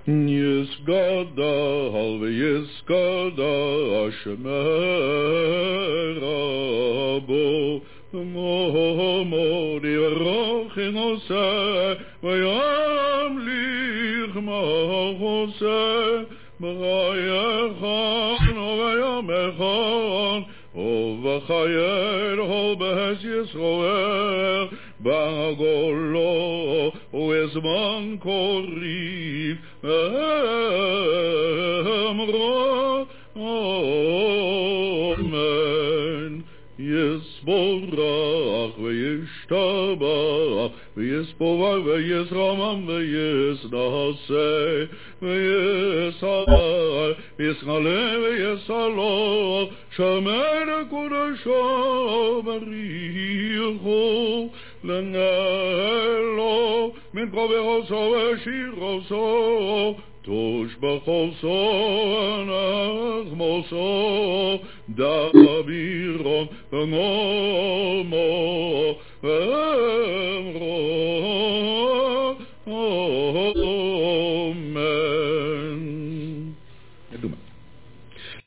יסגדל ויסגדל שמרבו מוד ירוכן עושה וימליך מעושה ברייכן וימכן ובחייר ובהס ישרוער בגולו וזמן קוריב אמרו אמן יסבורך וישתבח ויסבורך ויסרמם ויסנשא ויסער ויסעלה ויסעלוך שמר קודשו בריחו לנהלו מן כובעו ושירוסו תושבחו נחמוסו דבירון נומו אמרו